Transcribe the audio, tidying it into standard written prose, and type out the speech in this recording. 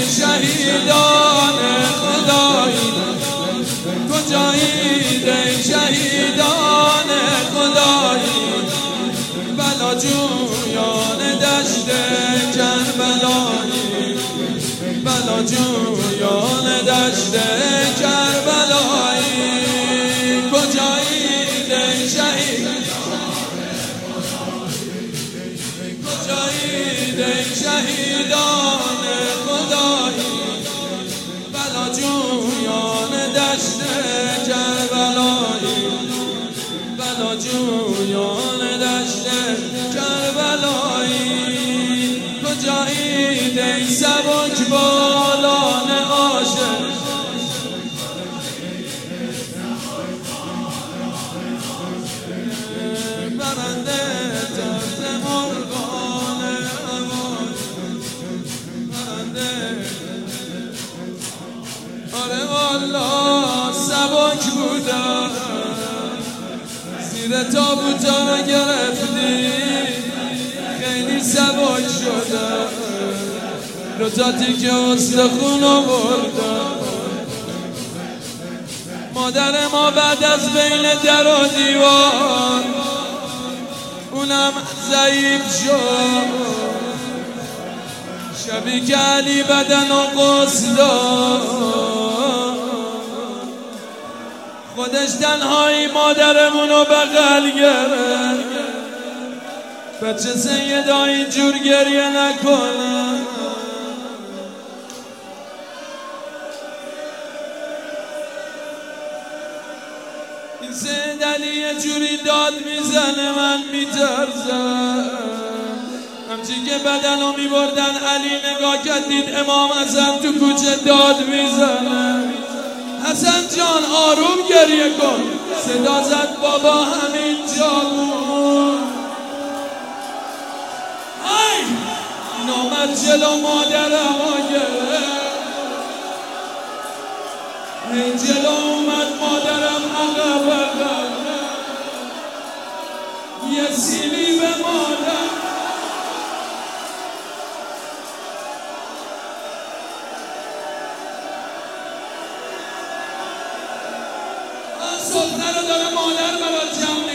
شهیدان خدایی کجایید ای شهیدان خدایی بلا جویان دشت کربلایی بلا جویان دشت کربلایی کجایید ای کجایید ای شهیدان خدایی بلا جویان دشت کربلایی بلا جویان دشت کربلایی کجایید ای سبک بالان عاشق برنده تخت مرغان هوایی برنده آره والا سبک بودم زیر تابوتا گرفتی خیلی سبک شدم دوتا تیکه استخون آوردم مادر ما بعد از بین در و دیوار اونم ضعیف شد شبی که علی بدن و قصد داد خودش تنهایی مادرمونو بغل گرفت بچه سیدا اینجور گریه نکنه این سید علی یه جوری داد میزنه من میترسم همچین که بدنو میبردن علی نگاه کرد دید امام حسن تو کوچه داد میزنه حسن جان آروم گریه کن صدا زد بابا همین جا بود ای نامد جلو مادرم گرفت این جلو اومد مادرم عقب یه سیلی به مادر سفره رو داره مادر برای جمع